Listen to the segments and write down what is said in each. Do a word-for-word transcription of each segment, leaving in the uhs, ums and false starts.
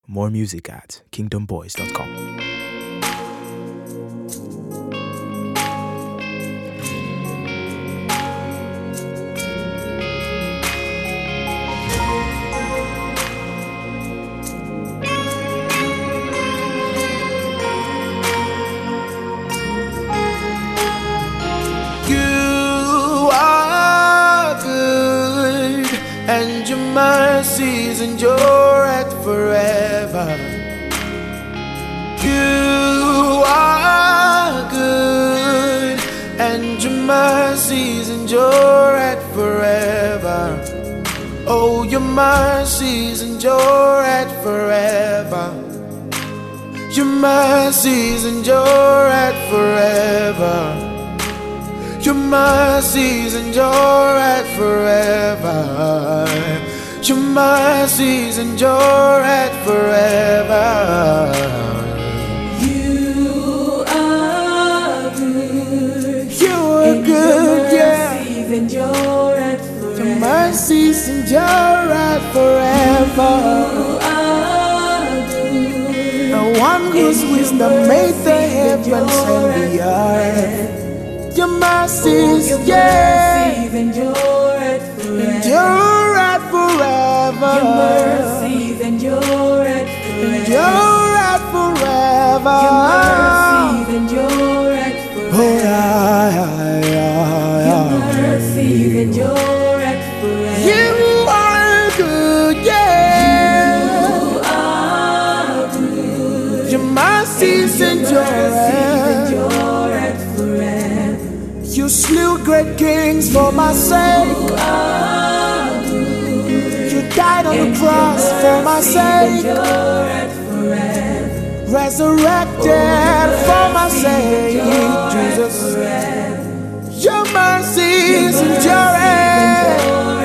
More music at kingdom boys dot com. You are good, and your mercies endure forever. You are good, and your mercies endure forever. Oh, your mercies endure forever. Your mercies endure forever. Your mercies endure forever. Your mercies endure forever. You are good. You are good, yeah. Your mercies endure forever. Your mercies endure forever. You are good. The one whose wisdom made the heavens and the earth. Your mercies, your yeah, mercies endure forever. endure forever. Your mercies endure forever. Endure forever. Your mercies endure forever. Oh yeah, yeah, yeah, Your yeah. mercies endure forever. You are good, yeah. You are good. Your mercies endure. You slew great kings for my sake. You died on the cross for my sake. Resurrected for my sake, Jesus. Your mercies endure.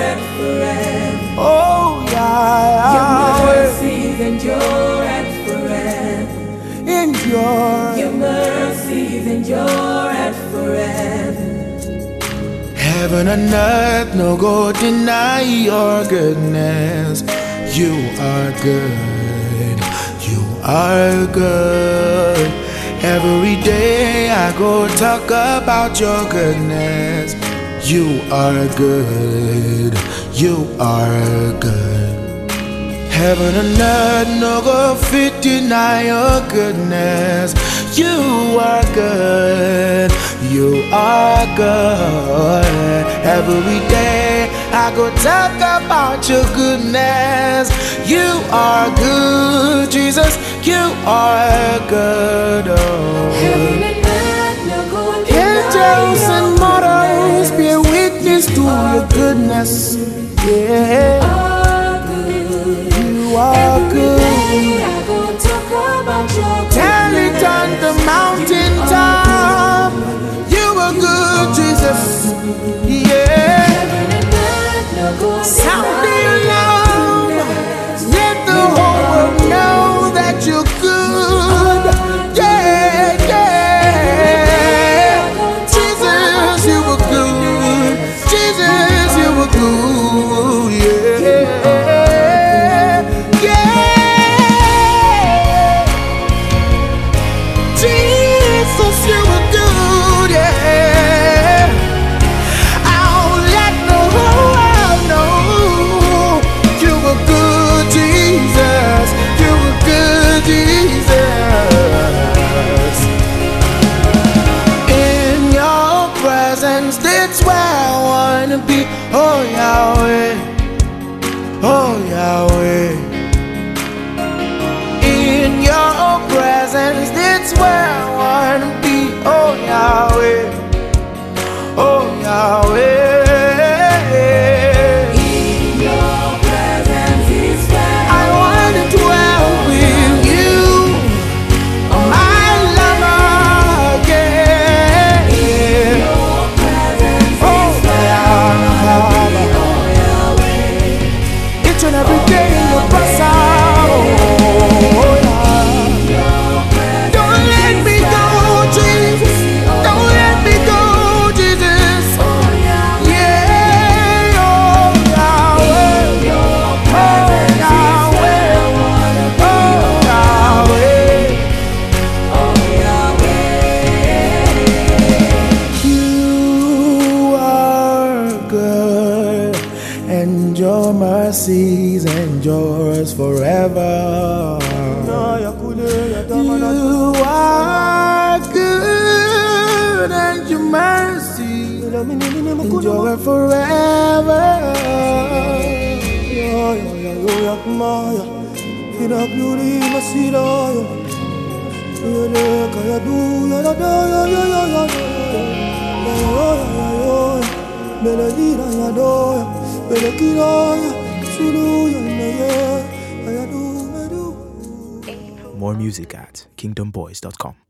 Oh yeah, Your mercies endure forever. endure. Your mercies endure forever. Heaven and earth no go deny your goodness. You are good. You are good. Every day I go talk about your goodness. You are good. You are good. Heaven and earth no go fit deny your goodness. You are good. You are good. Every day I go talk about your goodness. You are good, Jesus. You are good. Oh. Heaven and earth no go and Angels deny and your mortals goodness. bear witness to your goodness. Yeah, Are good. you are Every good. day I go talk about your Tell it on the mountain top. You are good, Jesus. Yeah. Heaven and earth no go and Sound the deny your alarm. goodness. Let the whole world know that you're good. Yeah, yeah. Jesus, you were good. Jesus, you were good. Yeah. Yeah. Jesus, you were good. Yeah. I'll let the whole world know you mercies endures forever. You are good and your mercy endure forever. More music at kingdom boys dot com.